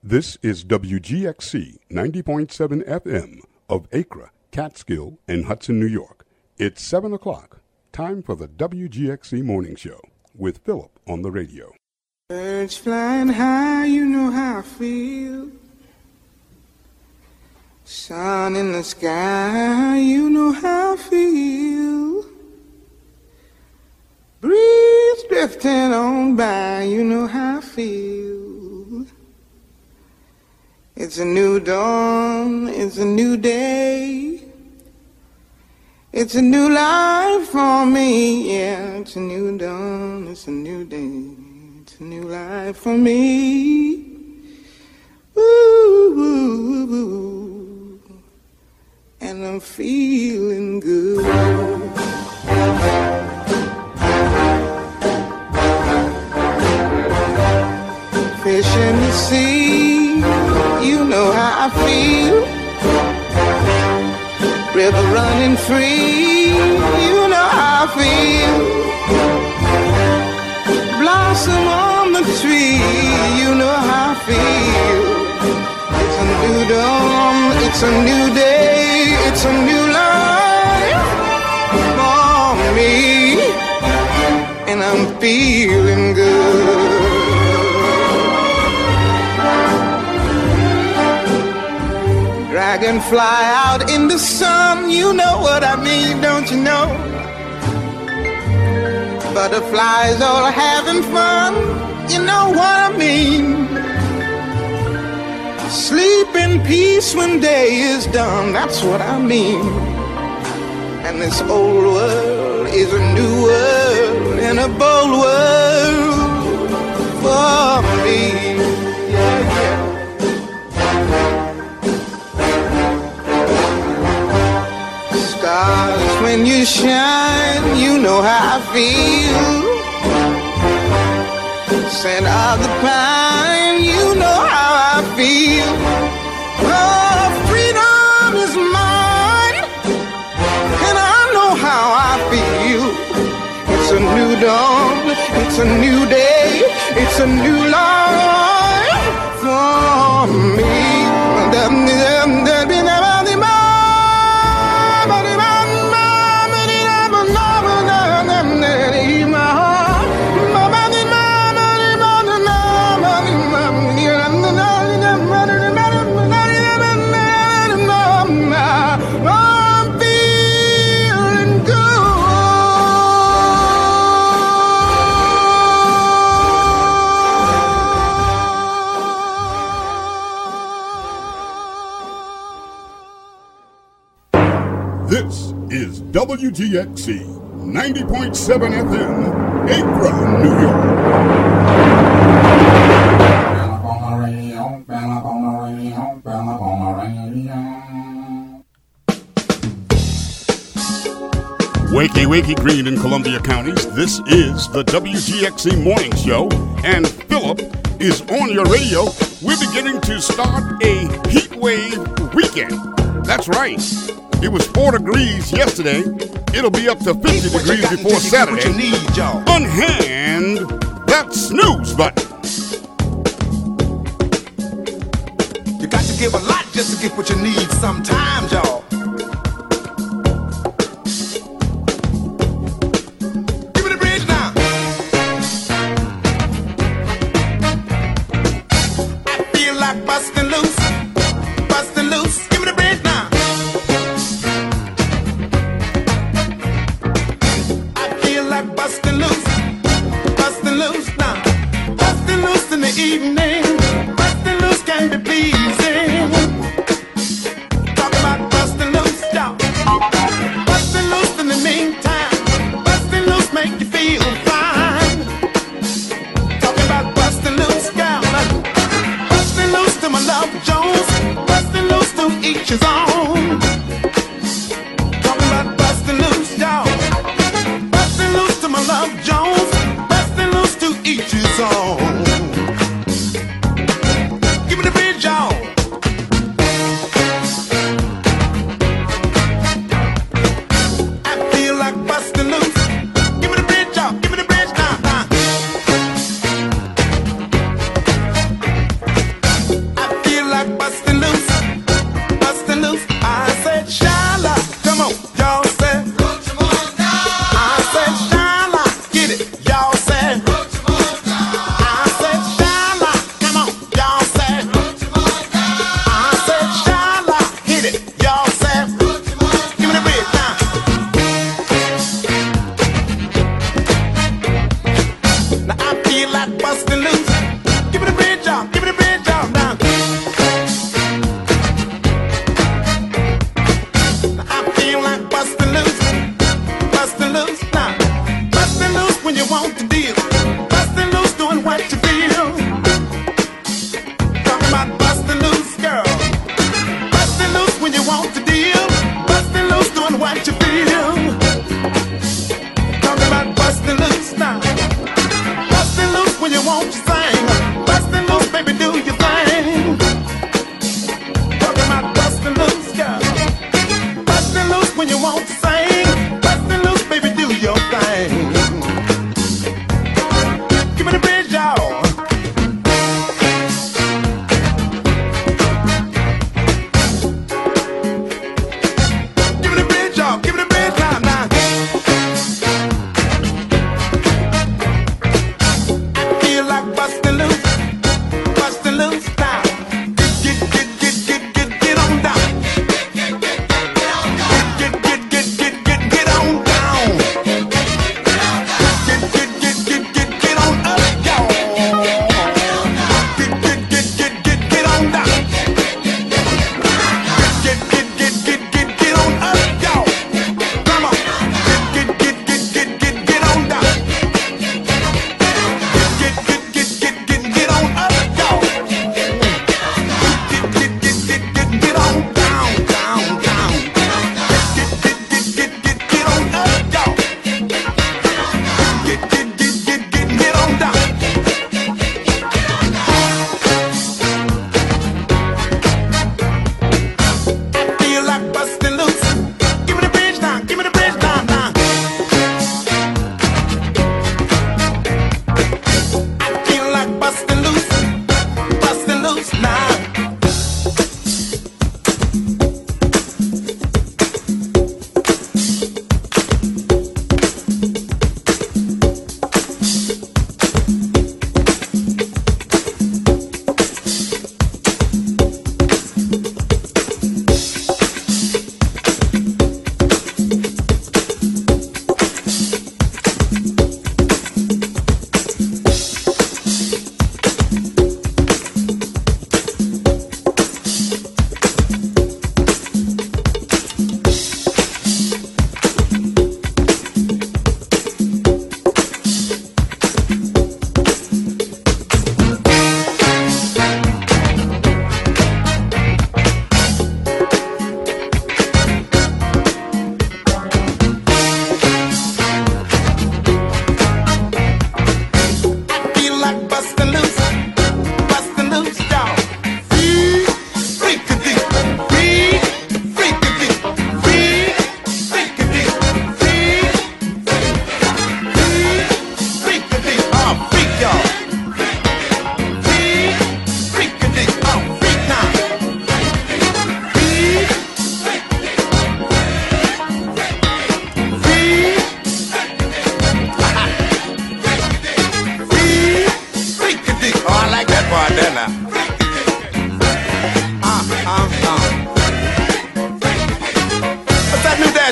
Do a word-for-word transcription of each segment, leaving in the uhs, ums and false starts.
This is W G X C ninety point seven F M of Acre, Catskill, and Hudson, New York. It's seven o'clock. Time for the W G X C Morning Show with Philip on the radio. Birds flying high, you know how I feel. Sun in the sky, you know how I feel. Breeze drifting on by, you know how I feel. It's a new dawn, it's a new day. It's a new life for me, yeah. It's a new dawn, it's a new day. It's a new life for me. Ooh, ooh, ooh. And I'm feeling good. Fish in the sea, you know how I feel. River running free, you know how I feel. Blossom on the tree, you know how I feel. It's a new dawn, it's a new day, it's a new life for me. And I'm feeling good. Dragonfly out in the sun, you know what I mean, don't you know? Butterflies all having fun, you know what I mean. Sleep in peace when day is done, that's what I mean. And this old world is a new world and a bold world for me. Yeah, yeah. Stars, when you shine, you know how I feel. Scent of the pine, you know how I feel. Oh, freedom is mine, and I know how I feel. It's a new dawn, it's a new day, it's a new life for me. This is W G X C ninety point seven F M, Acre, New York. Wakey, wakey, Greene and Columbia counties. This is the W G X C Morning Show, and Philip is on your radio. We're beginning to start a heat wave weekend. That's right. It was four degrees yesterday. It'll be up to fifty degrees before Saturday. Unhand that snooze button. You got to give a lot just to get what you need sometimes, y'all. Give me the bridge now. I feel like busting loose, busting loose. Give me the bridge now. Bustin' loose, bustin' loose now. Bustin' loose in the evening. Bustin' loose can be pleasing. Talking about bustin' loose, y'all. Bustin' loose in the meantime. Bustin' loose make you feel fine. Talking about bustin' loose, girl. Bustin' loose to my love Jones. Bustin' loose to each his own. Talking about bustin' loose, y'all. My love Jones, bustin' loose to each his own. Give me the bridge, y'all. I feel like bustin' loose. Give me the bridge, y'all. Give me the bridge now. now. I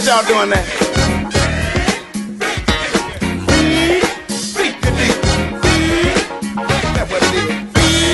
bet y'all doing that. That's what it is.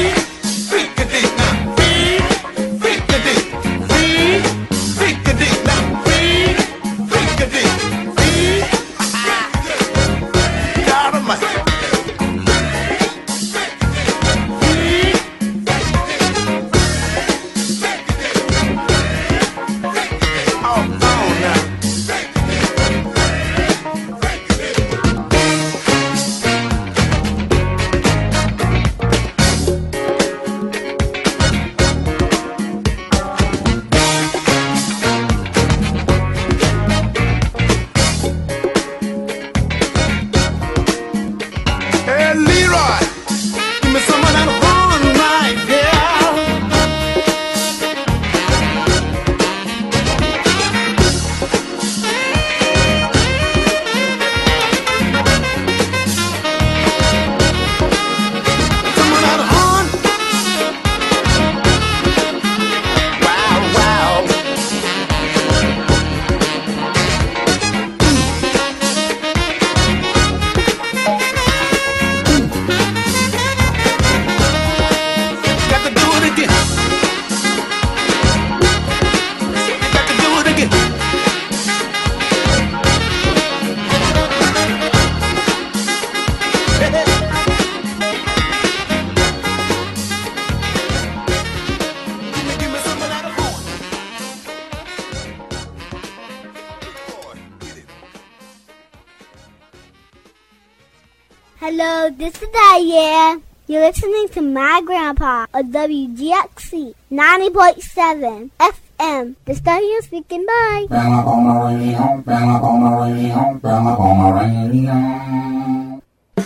Hello, this is Diane. You're listening to my grandpa on W G X C ninety point seven F M. The station speaking by. Bella on the radio, Bella on the radio, Bella on the radio.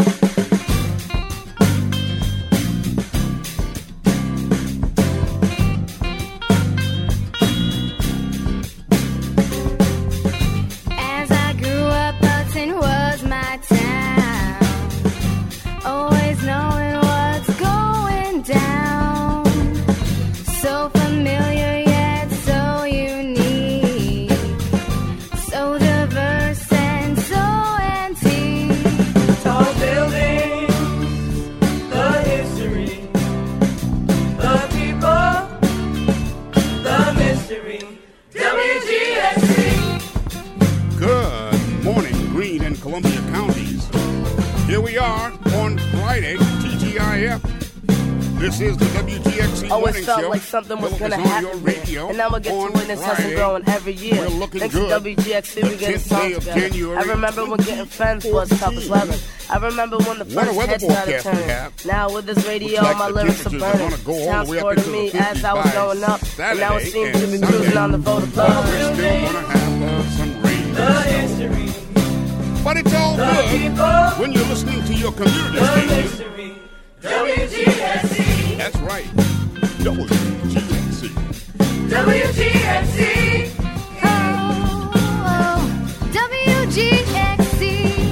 As I grew up, Button was my town. Always knowing what's going down. So familiar yet so unique. So diverse and so antique. Tall buildings, the history. The people, the mystery. W G X C. Good morning, Greene and Columbia counties. Here we are on Friday, T G I F. This is the W G X C Always Morning felt Show. like something was Philip gonna is on happen your here. radio And now we'll get to on witness us and Friday. growing every year. We're looking Thanks good. to W G X C, The we getting tenth day songs of together. January I remember when getting friends was tough as leather. I remember when the What a first weather head started forecast we turning. have. Now with this radio, Looks like my the lyrics are temperatures are burning. gonna go all the Sounds way up supported into me the as I was fifties growing up. And now it Saturday seems to and be Sunday. cruising on the vote of But we're blood. still going to have uh, some rain. The history, But it's all the good people, when you're listening to your community the station. mystery. W G X C. That's right. W G X C. W G X C. Oh, oh, W G X C.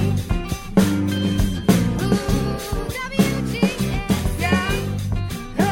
Ooh, W G X C. Oh,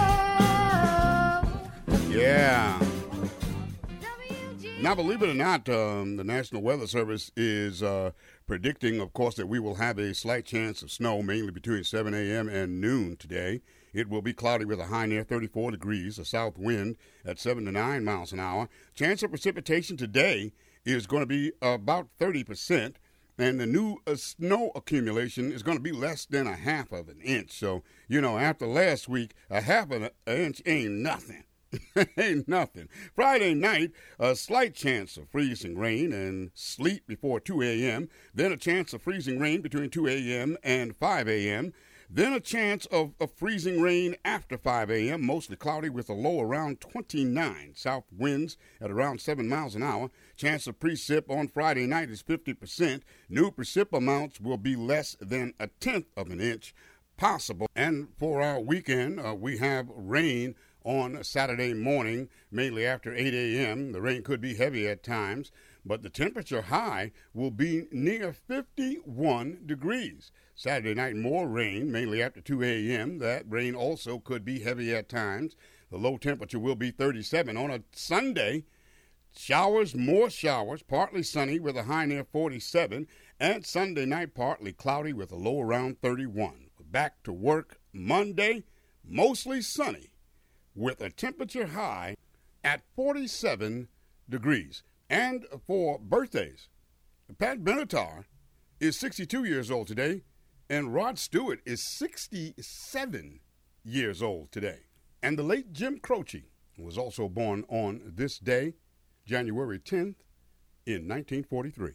Yeah. W G. Now, believe it or not, um, the National Weather Service is uh, predicting, of course, that we will have a slight chance of snow, mainly between seven a.m. and noon today. It will be cloudy with a high near thirty-four degrees, a south wind at seven to nine miles an hour. Chance of precipitation today is going to be about thirty percent, and the new uh, snow accumulation is going to be less than a half of an inch. So, you know, after last week, a half of an inch ain't nothing. Ain't nothing. Friday night, a slight chance of freezing rain and sleet before two a.m., then a chance of freezing rain between two a.m. and five a.m., then a chance of, of freezing rain after five a.m., mostly cloudy with a low around twenty-nine. South winds at around seven miles an hour. Chance of precip on Friday night is fifty percent. New precip amounts will be less than a tenth of an inch possible. And for our weekend, uh, we have rain on Saturday morning, mainly after eight a.m. The rain could be heavy at times, but the temperature high will be near fifty-one degrees. Saturday night, more rain, mainly after two a.m. That rain also could be heavy at times. The low temperature will be thirty-seven. On a Sunday, Showers, more showers, partly sunny with a high near forty-seven, and Sunday night partly cloudy with a low around thirty-one. Back to work Monday, mostly sunny with a temperature high at forty-seven degrees. And for birthdays, Pat Benatar is sixty-two years old today, and Rod Stewart is sixty-seven years old today. And the late Jim Croce was also born on this day, January tenth, in nineteen forty-three.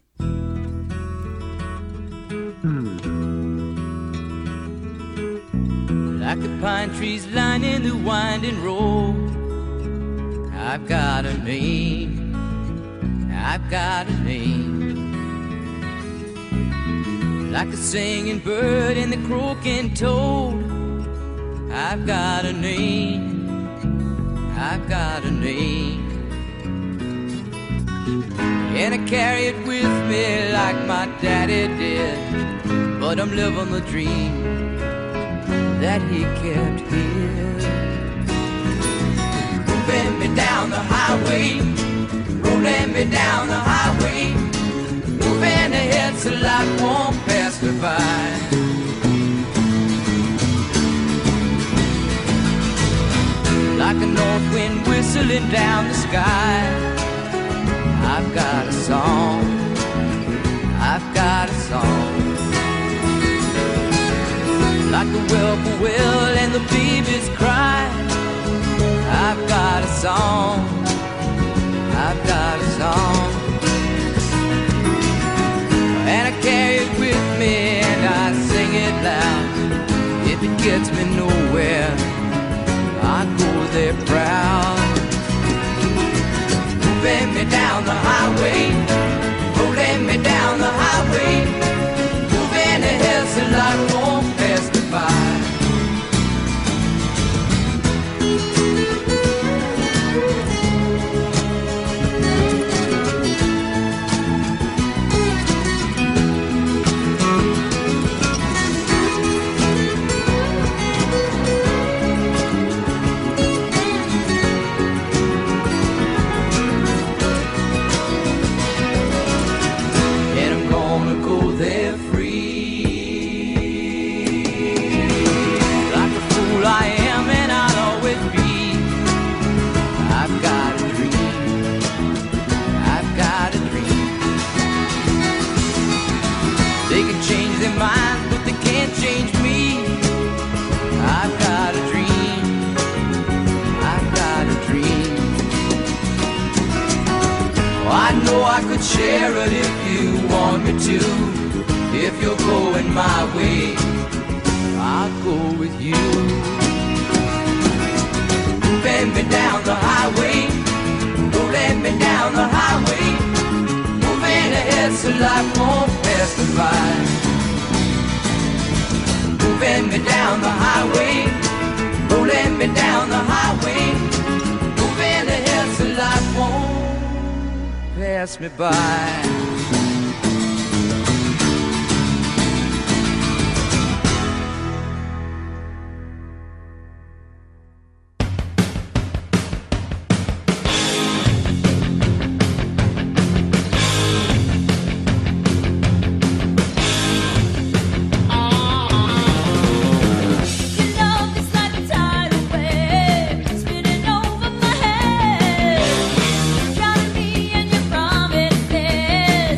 Like the pine trees lining the winding road, I've got a name, I've got a name. Like the singing bird and the croaking toad, I've got a name, I've got a name. And I carry it with me like my daddy did, but I'm living the dream that he kept here. Moving me down the highway, rolling me down the highway, moving ahead so life won't pass me by. Like a north wind whistling down the sky, I've got a song, I've got a song. Like the whippoorwill and the babies cry, I've got a song, I've got a song. And I carry it with me and I sing it loud. If it gets me nowhere, I go there proud. Moving me down the highway, rolling me down the highway, moving ahead so life won't pass me by. Minds, but they can't change me. I've got a dream, I've got a dream. Oh, I know I could share it if you want me to. If you're going my way, I'll go with you. Moving me down the highway, rolling me down the highway, moving ahead so life won't pass me by. Moving me down the highway, rolling me down the highway, moving ahead so life won't pass me by. Drowning me in your promises.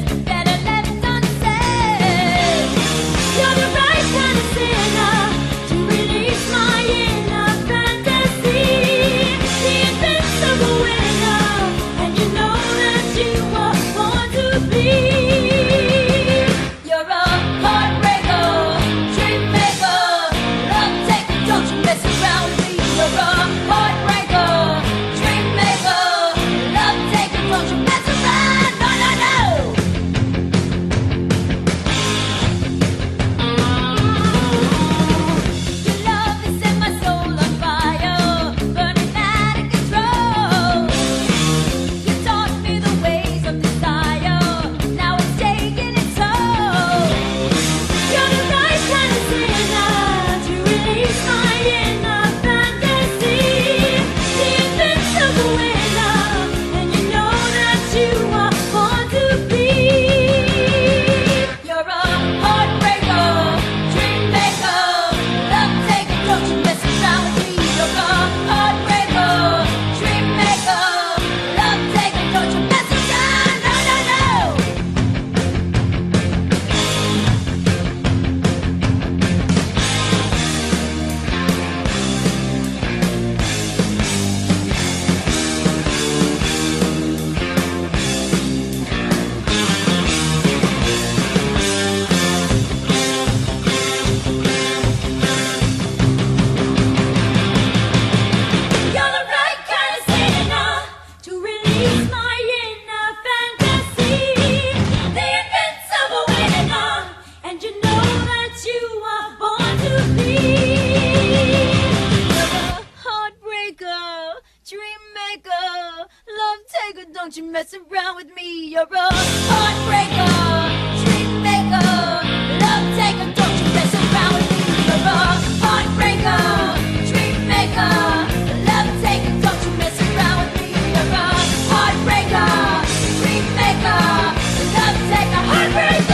don't you mess around with me. You're a heartbreaker, street maker, love taker, don't you mess around with me. You're a heartbreaker, street maker, love taker, don't you mess around with me. You're a heartbreaker, street maker, love taker, heartbreaker.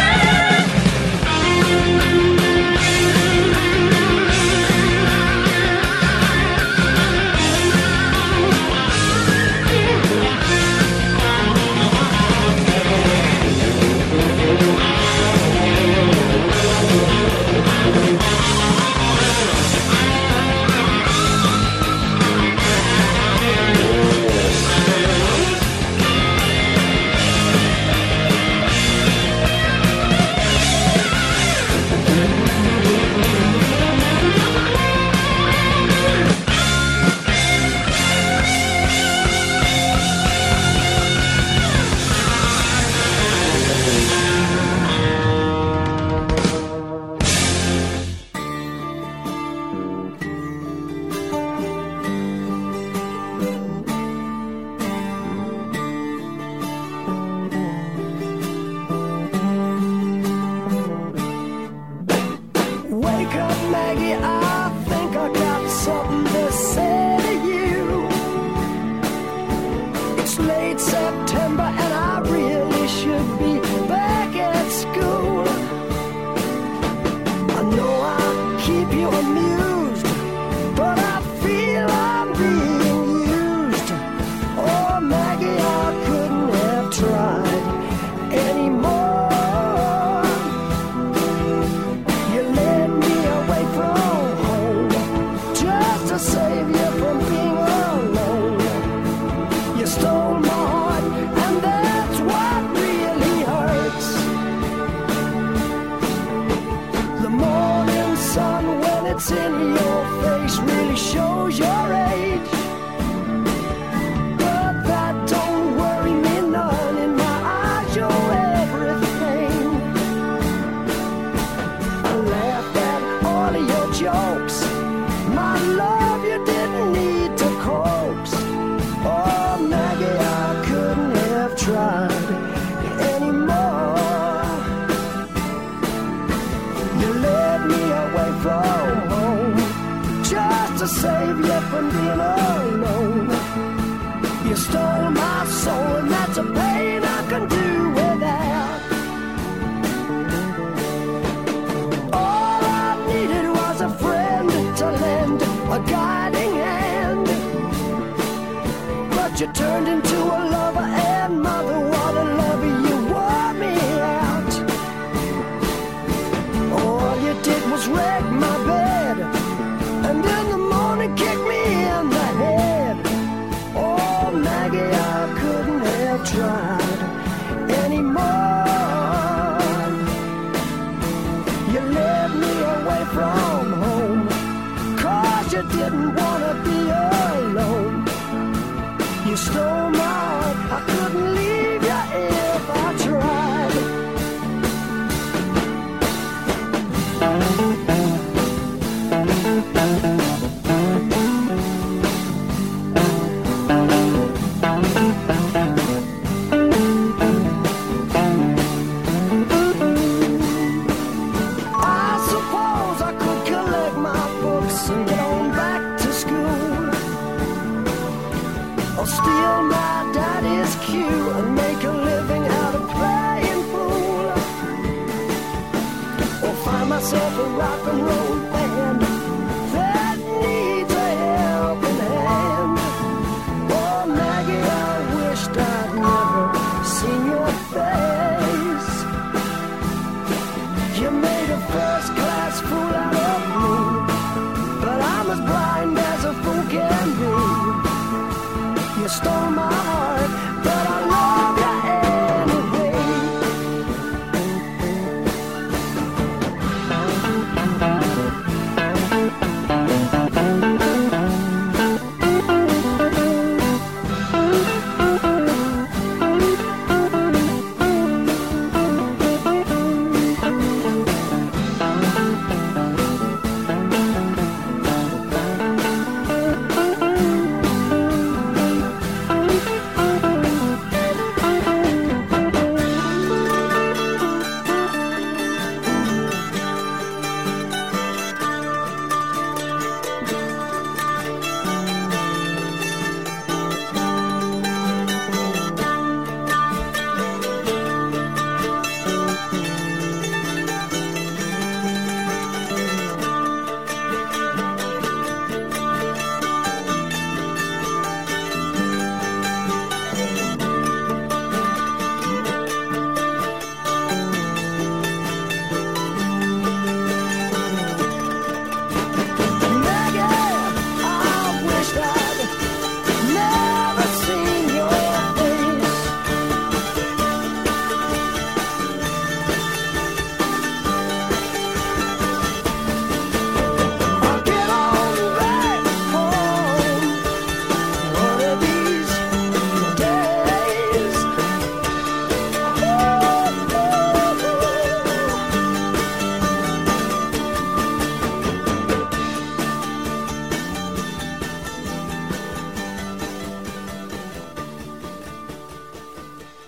Wake up, Maggie, I think I got something to say to you. It's late September and I really should be back at school. I know I keep you amused, but I feel I'm being used. Oh, Maggie, I couldn't have tried anymore. You led me away from home just to save you from being alone. You stole my heart, and that's what really hurts. The morning sun, when it's in your face, really shows your age. But that don't worry me none. In my eyes, you're everything. I laughed at all of your jokes. My love, you didn't need to coax. Oh, Maggie, I couldn't have tried anymore. You led me away from home just to save you from being alone. You stole my soul, and that's a pain I can do without. All I needed was a friend to lend a guiding hand. But you turned into a lover and mother. What a lover, you wore me out. All you did was wreck my bed, and in the morning kick me in the head. Oh, Maggie, I couldn't have tried anymore. You led me away from home, 'cause you didn't want to be alone. You stole my heart, I couldn't leave you if I tried. I suppose I could collect my books and get on back to school, or steal my daddy's cue and make a living out of playing fool, or find myself a rock and roll band that needs a helping hand. Oh, Maggie, I wished I'd never seen your face. You made a first-class fool out of me, but I'm as blind as a fool can be. You stole my heart, but I love you anyway.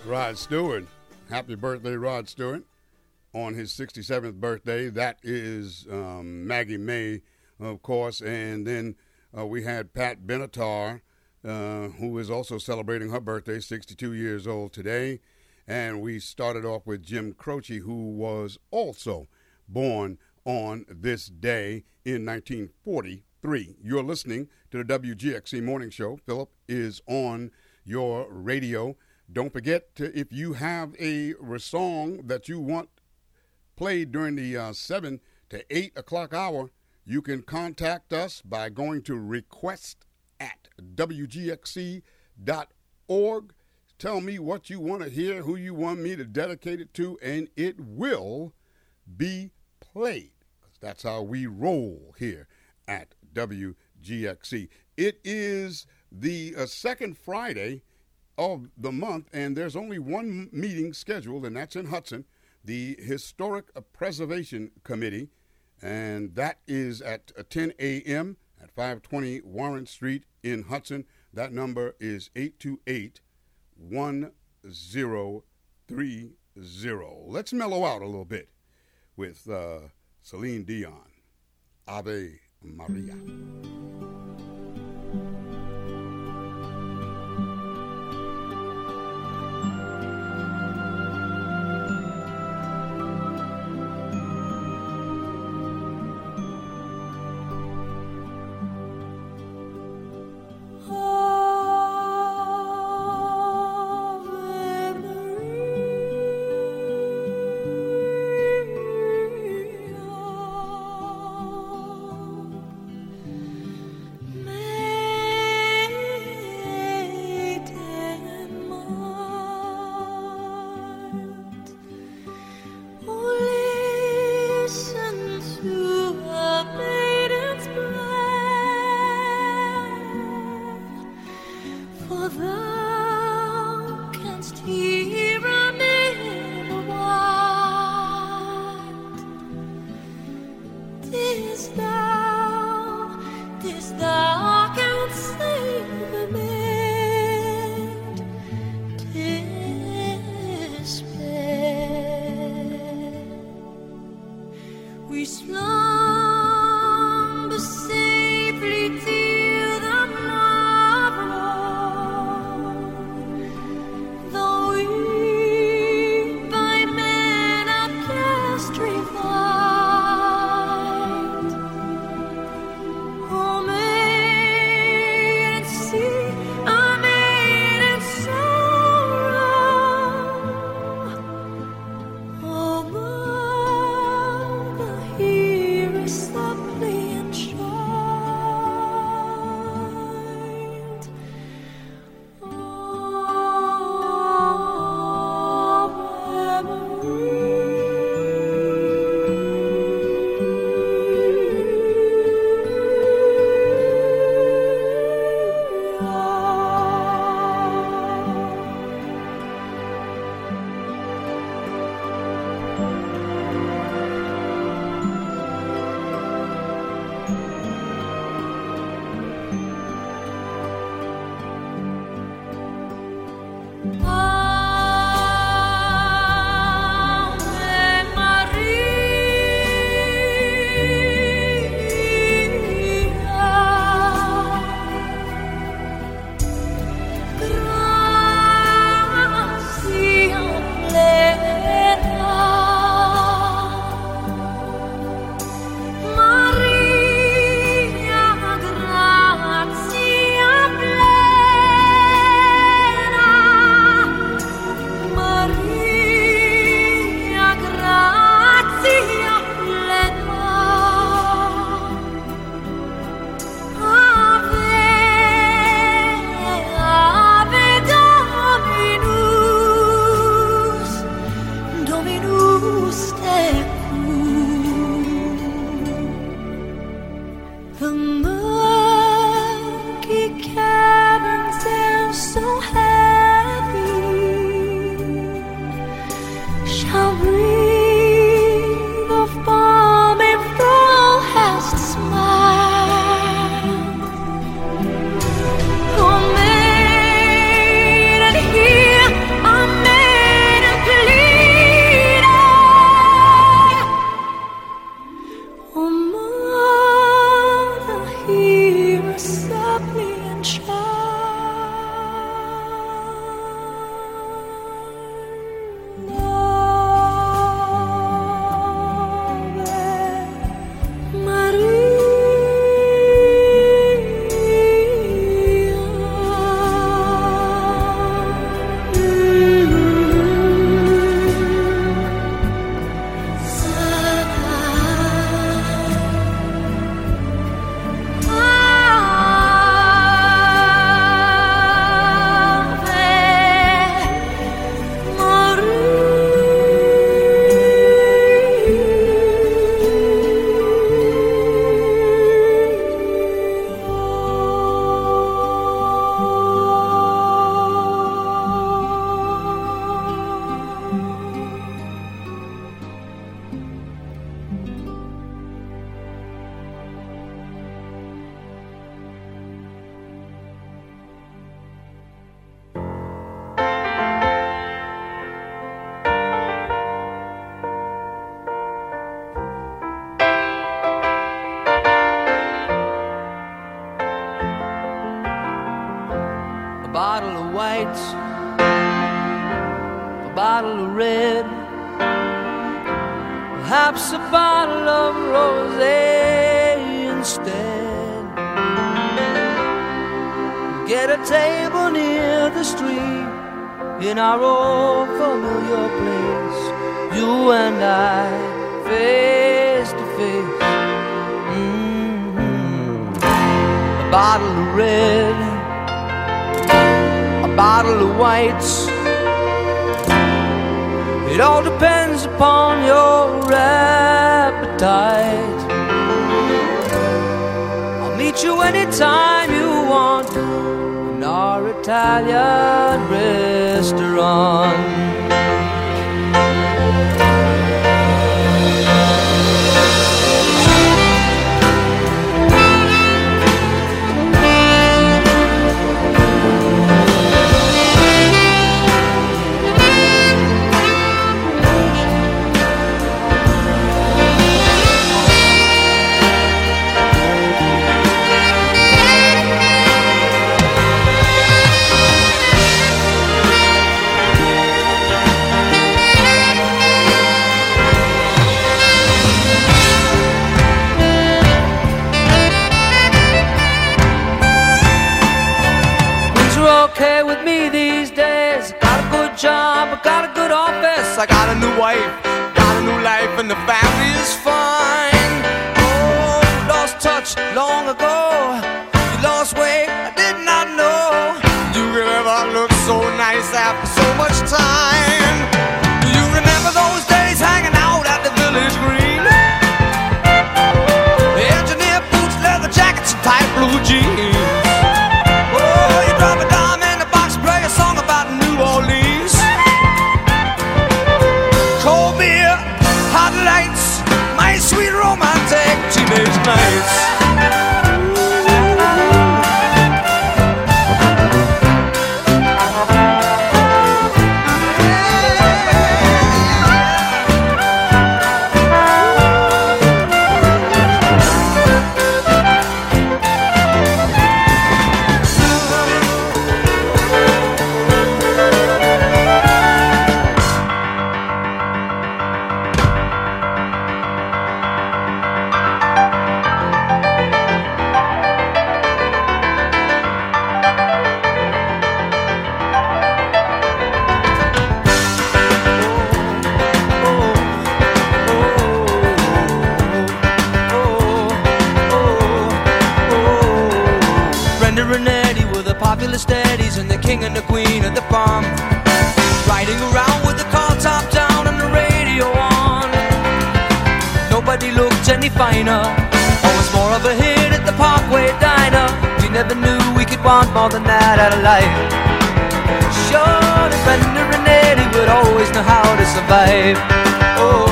Rod Stewart. Happy birthday, Rod Stewart, on his sixty-seventh birthday. That is um, Maggie May, of course. And then uh, we had Pat Benatar, uh, who is also celebrating her birthday, sixty-two years old today. And we started off with Jim Croce, who was also born on this day in nineteen forty-three. You're listening to the W G X C Morning Show. Philip is on your radio. Don't forget, to, if you have a song that you want played during the uh, seven to eight o'clock hour, you can contact us by going to request at W G X C dot org. Tell me what you want to hear, who you want me to dedicate it to, and it will be played. Because that's how we roll here at W G X C. It is the uh, second Friday of the month, and there's only one meeting scheduled, and that's in Hudson, the Historic Preservation Committee, and that is at ten a.m. at five twenty Warren Street in Hudson. That number is eight two eight, one zero three zero. Let's mellow out a little bit with uh, Celine Dion, Ave Maria. Slumber safely till the morrow. a bottle of white, a bottle of red, perhaps a bottle of rosé instead. Get a table near the street in our old familiar place, you and I, face to face. Mm-hmm. A bottle of red, a bottle of whites. It all depends upon your appetite. I'll meet you anytime you want in our Italian restaurant. Okay with me these days. Got a good job, I got a good office, I got a new wife, got a new life, and the family is fine. Oh, lost touch long ago. You lost weight, I did not know you could ever look so nice after so much time. Do you remember those days hanging out at the Village Green? The engineer boots, leather jackets, and tight blue jeans. Sweet romantic teenage nights. Steadies and the king and the queen of the bomb, riding around with the car top down and the radio on. Nobody looked any finer, always more of a hit at the Parkway Diner. We never knew we could want more than that out of life. Sure, the Brenda and Eddie would always know how to survive. Oh,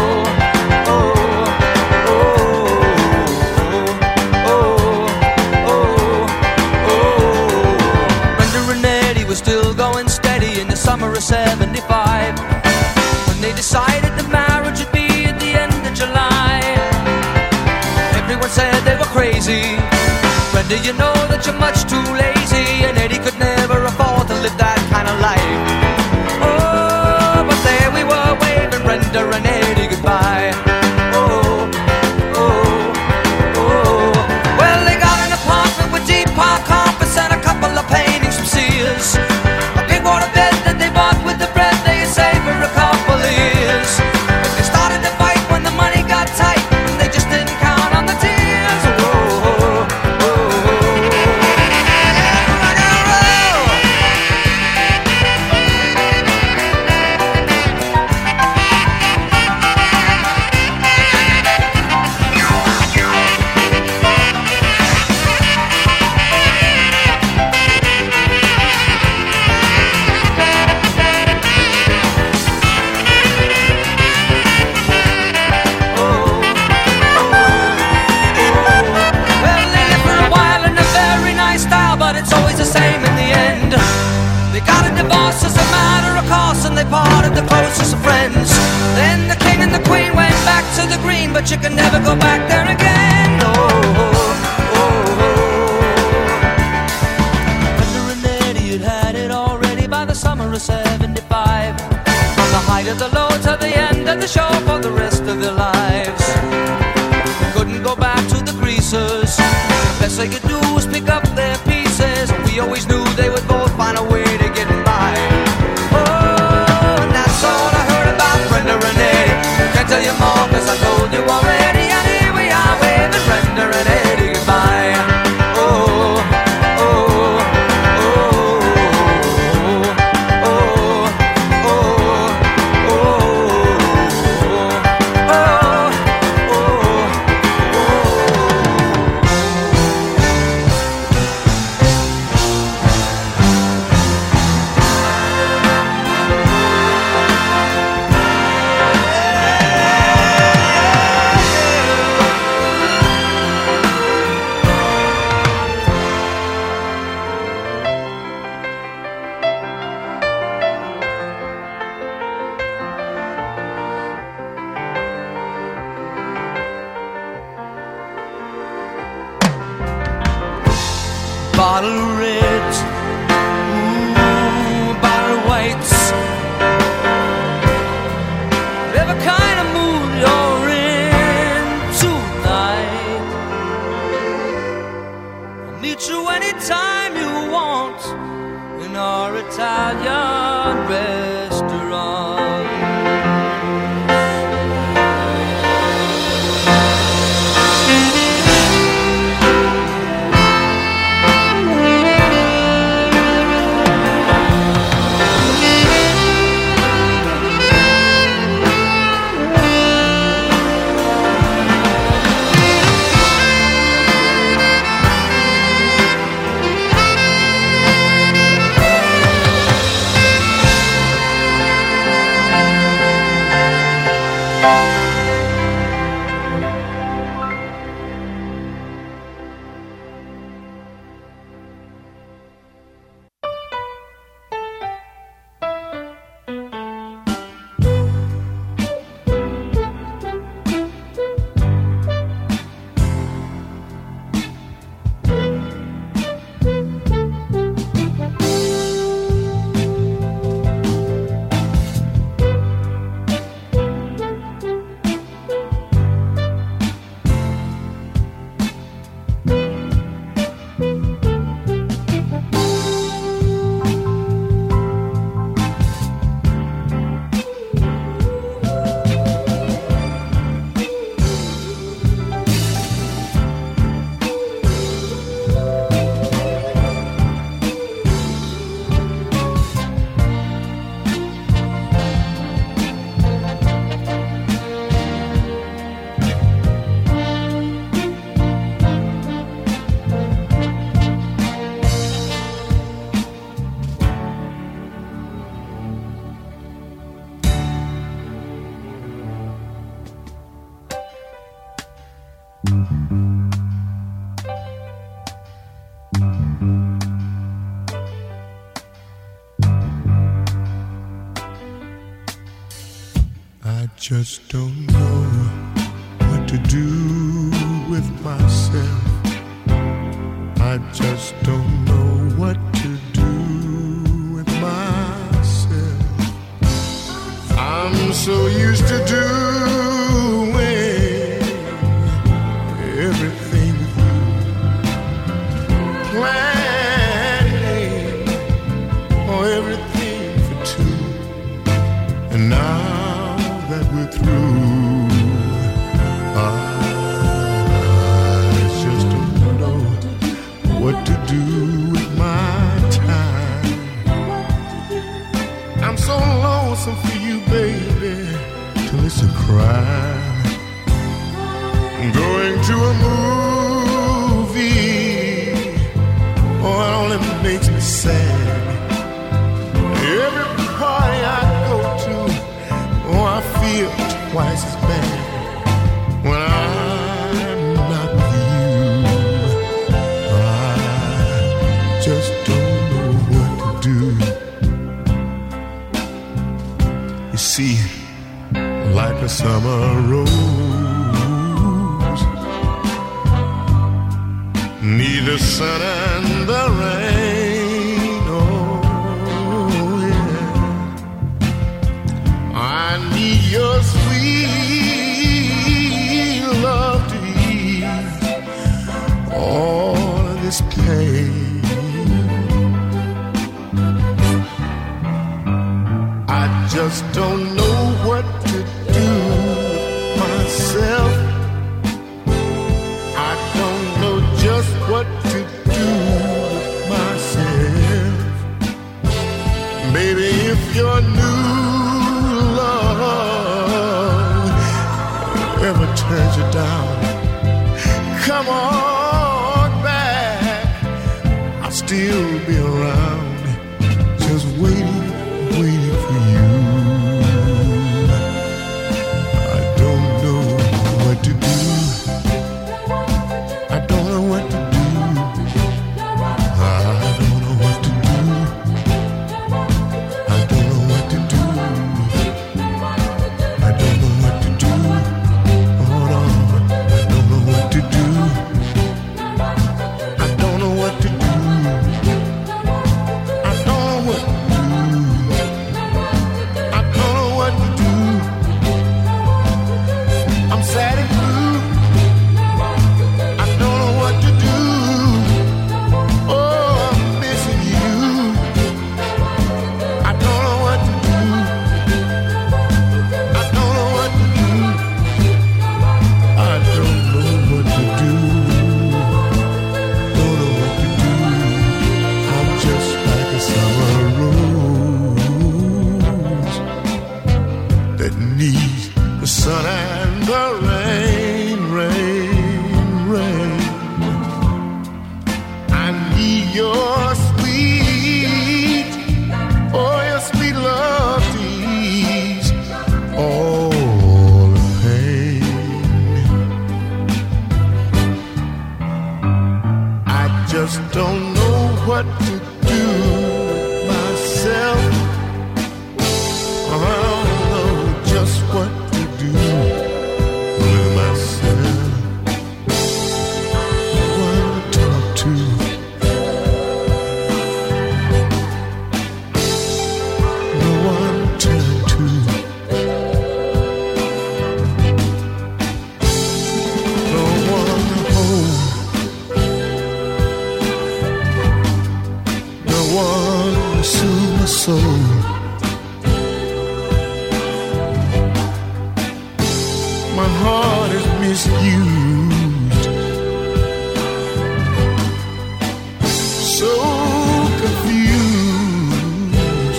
still going steady in the summer of seventy-five, when they decided the marriage would be at the end of July. Everyone said they were crazy. Brenda, you know that you're much too lazy, and Eddie could never afford to live that kind of life. Oh, but there we were waving Brenda and Eddie goodbye. Oh, oh, oh. Well, they got an apartment with deep park carpets and a couple of paintings from Sears. Parted the closest of friends. Then the king and the queen went back to the green, but you can never go back there again. Oh, oh, oh, oh. Brenda and Eddie had had of seventy-five. From the height of the low to the end of the show for the rest of their lives. They couldn't go back to the greasers. The best they could do was pick up their pieces. We always knew they would both find a way to get by. Oh, and that's all I heard about Brenda and Eddie. Can't tell you more cause I told you already. And here we are waving Brenda and Eddie goodbye. Oh, oh, oh, oh, oh, oh, bottle of reds, ooh, bottle of whites. Whatever kind of mood you're in tonight, I'll meet you anytime you want in our Italian restaurant. I just don't know what to do with myself. I just don't know what to do with myself. I'm so used to doing everything with you, planning for everything for two, and now that we're through, I just don't know what to do with my time. I'm so lonesome for you, baby, till it's a crime. Going to a movie, oh, it only makes me sad. Every party I go to, oh, I feel twice as bad when I'm not with you. I just don't know what to do. You see, like a summer rose, need the sun and the rain, oh yeah. just don't know what to do with myself. I don't know just what to do with myself. Baby, if your new love ever turns you down, come on back. I'll still be around, just waiting, waiting for you. I don't know what to do. I don't know what to do. I don't know what to do. I don't know what to do. I don't know what to do. Hold on. I don't know what to do. I don't know what to do. I don't know what to do. I don't know what to do. I'm sad and blue. I don't know what to do. Oh, I'm missing you. I don't know what to do. I don't know what to do. I don't know what to do. Don't know what to do. I'm just like a summer rose that needs the sun and the rain, rain, rain. I need your sweet, oh, your sweet love to ease all the pain. I just don't know what to do with myself. I don't know just what to do with myself. No one to talk to. No one to turn to. No one to hold. No one to soothe my soul. My heart is misused, so confused.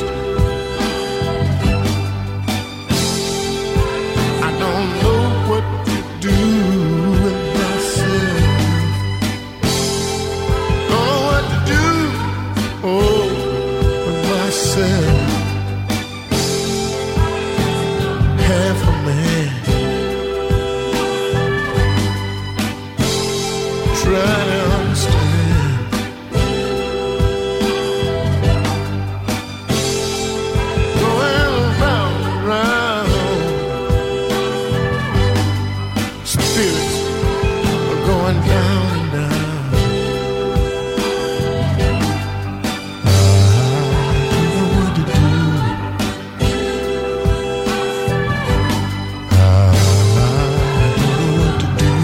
I don't know what to do with myself. Don't know what to do, oh, with myself. Half a man try to understand. Going round and round, spirits are going down and down. I don't know what to do. I don't know what to do.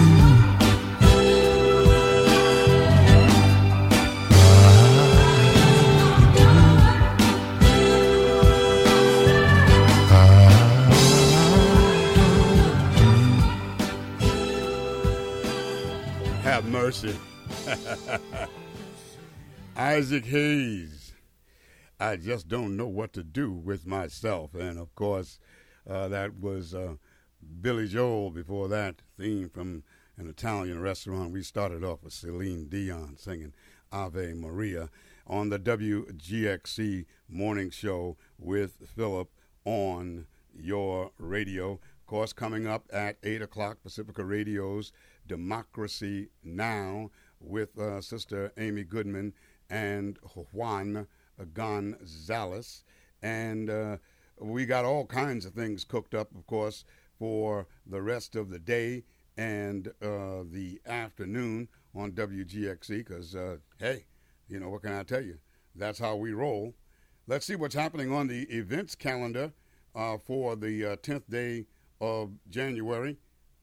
Have mercy. Isaac Hayes. I just don't know what to do with myself. And of course, uh, that was uh, Billy Joel before that, theme from an Italian restaurant. We started off with Celine Dion singing Ave Maria on the W G X C morning show with Philip on your radio. Of course, coming up at eight o'clock, Pacifica Radio's Democracy Now! With uh, Sister Amy Goodman and Juan Gonzalez. And uh, we got all kinds of things cooked up, of course, for the rest of the day and uh, the afternoon on W G X C because, uh, hey, you know, what can I tell you? That's how we roll. Let's see what's happening on the events calendar uh, for the uh, tenth day of January.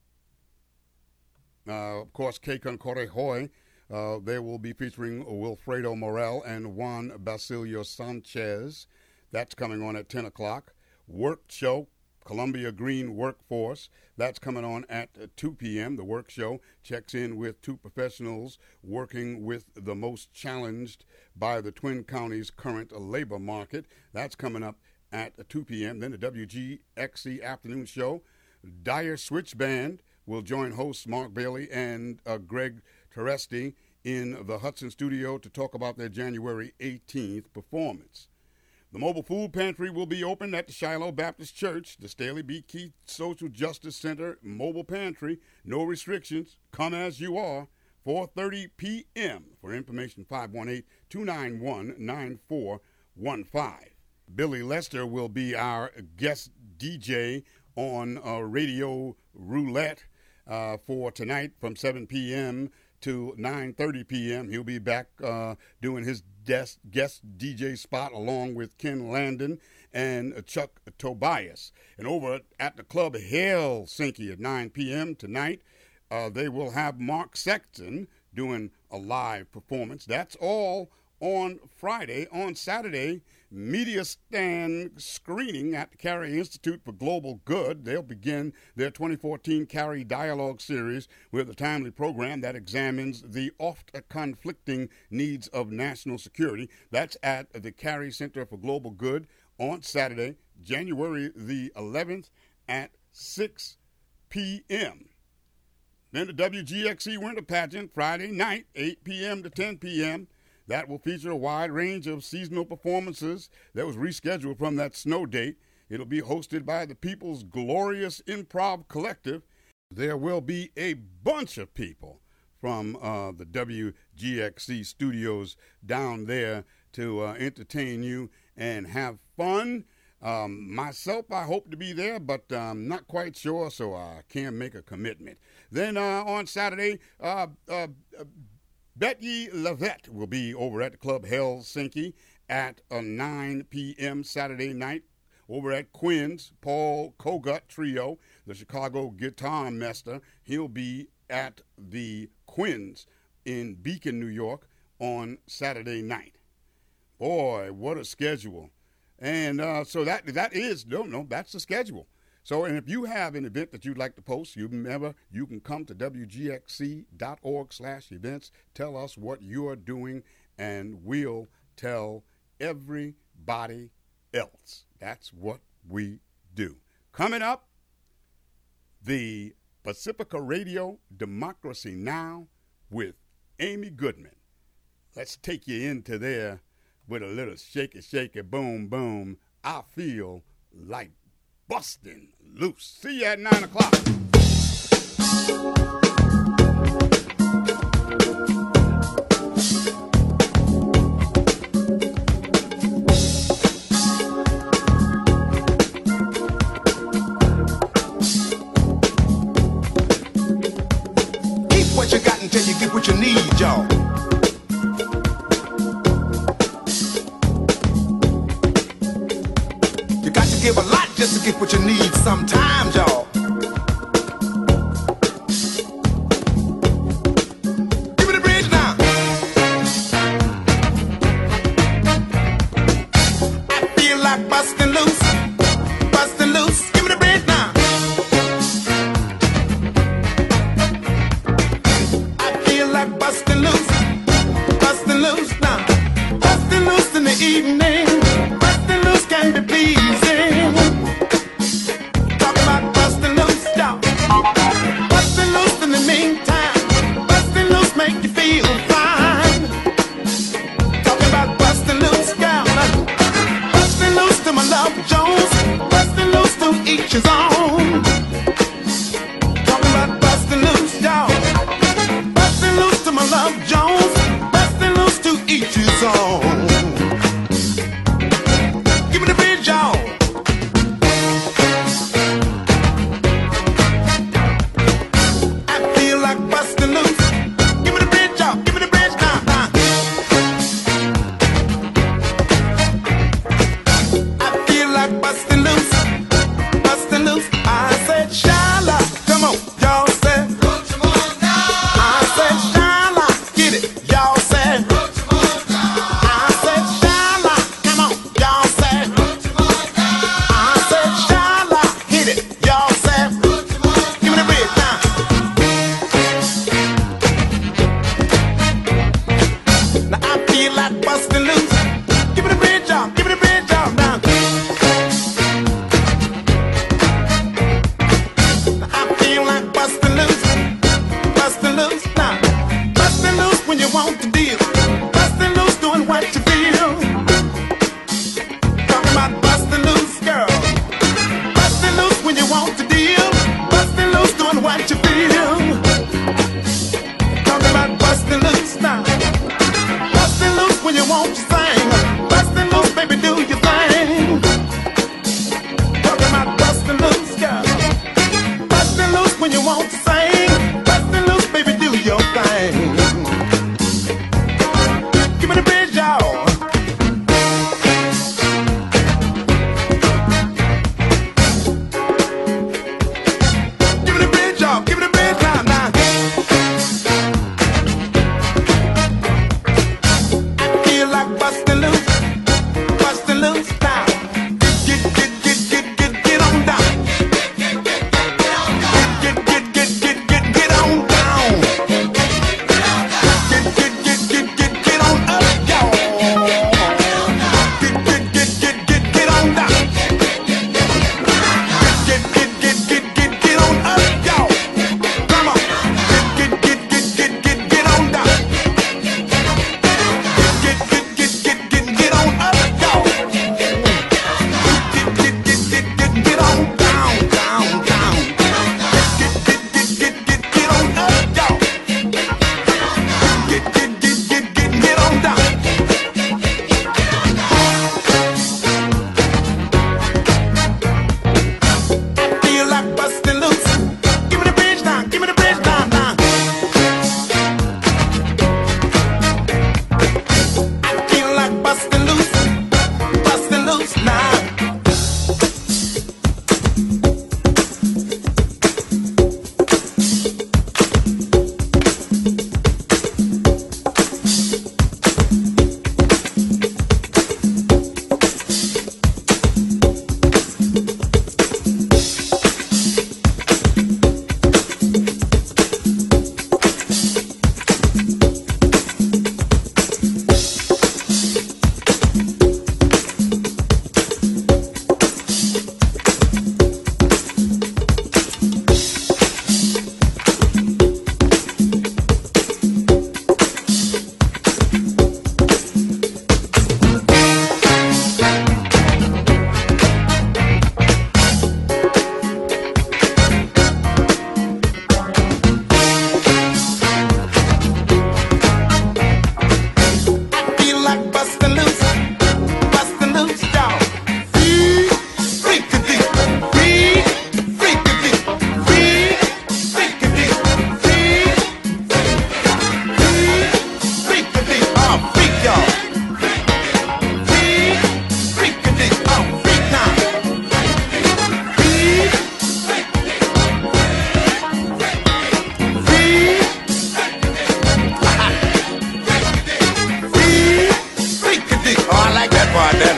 Uh, of course, Que Concorre Hoy, uh, they will be featuring Wilfredo Morel and Juan Basilio Sanchez. That's coming on at ten o'clock. Work Show, Columbia Green Workforce. That's coming on at uh, two p.m. The Work Show checks in with two professionals working with the most challenged by the Twin Counties' current labor market. That's coming up at uh, two p.m. Then the W G X C Afternoon Show. Dire Switch Band will join hosts Mark Bailey and uh, Greg Teresti in the Hudson studio to talk about their January eighteenth performance. The mobile food pantry will be open at the Shiloh Baptist Church, the Staley B. Keith Social Justice Center mobile pantry. No restrictions. Come as you are. four thirty p.m. For information, five one eight, two nine one, nine four one five. Billy Lester will be our guest D J on uh, Radio Roulette uh, for tonight from seven p.m. to nine thirty p.m. He'll be back uh, doing his guest, guest D J spot along with Ken Landon and uh, Chuck Tobias. And over at the Club Helsinki at nine p.m. tonight, uh, they will have Mark Sexton doing a live performance. That's all on Friday. On Saturday, media stand screening at the Carey Institute for Global Good. They'll begin their twenty fourteen Carey Dialogue Series with a timely program that examines the oft-conflicting needs of national security. That's at the Carey Center for Global Good on Saturday, January the eleventh at six p.m. Then the W G X C Winter Pageant, Friday night, eight p.m. to ten p.m., that will feature a wide range of seasonal performances that was rescheduled from that snow date. It'll be hosted by the People's Glorious Improv Collective. There will be a bunch of people from uh, the W G X C studios down there to uh, entertain you and have fun. Um, myself, I hope to be there, but I'm not quite sure, so I can't make a commitment. Then uh, on Saturday, uh, uh, uh, Betty Lavette will be over at the Club Helsinki at uh, nine p.m. Saturday night. Over at Quinn's, Paul Kogut Trio, the Chicago Guitar Master, he'll be at the Quinn's in Beacon, New York on Saturday night. Boy, what a schedule. And uh, so that that is, no, no, that's the schedule. So, and if you have an event that you'd like to post, you remember, you can come to W G X C dot org slash events. Tell us what you're doing, and we'll tell everybody else. That's what we do. Coming up, the Pacifica Radio Democracy Now! With Amy Goodman. Let's take you into there with a little shaky, shaky, boom, boom. I feel like busting loose. See you at nine o'clock. Keep what you got until you get what you need, y'all. Give a lot just to get what you need sometimes, y'all. Give me the bridge now. I feel like busting loose, busting loose. Give me the bridge now. I feel like busting loose, busting loose now. Busting loose in the evening. Busting loose can be pleasing. Each his own. Talking about busting loose, y'all. Busting loose to my love Jones. Busting loose to each his own. Give me the bridge, y'all. I feel like busting loose. Give me the bridge, y'all. Give me the bridge now. Nah. I feel like busting loose. Bustin' loose,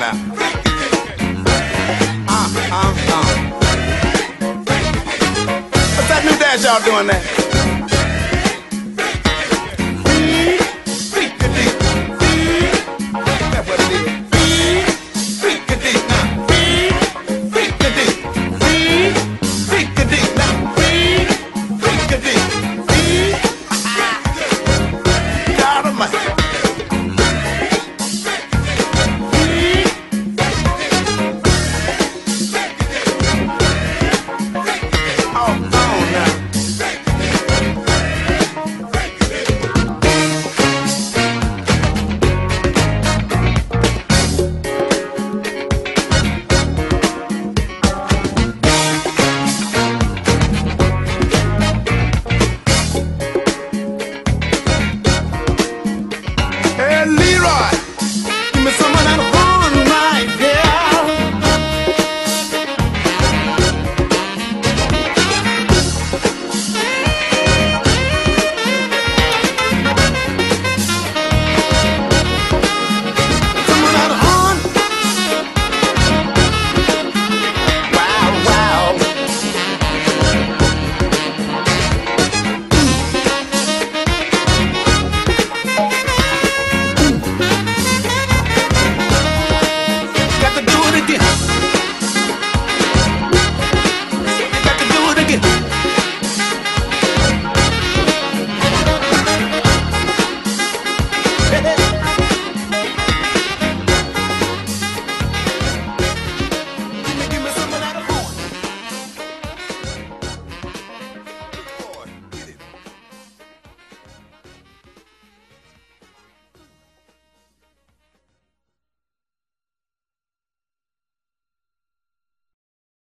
now. Uh, uh, uh. What's that new dance y'all doing there?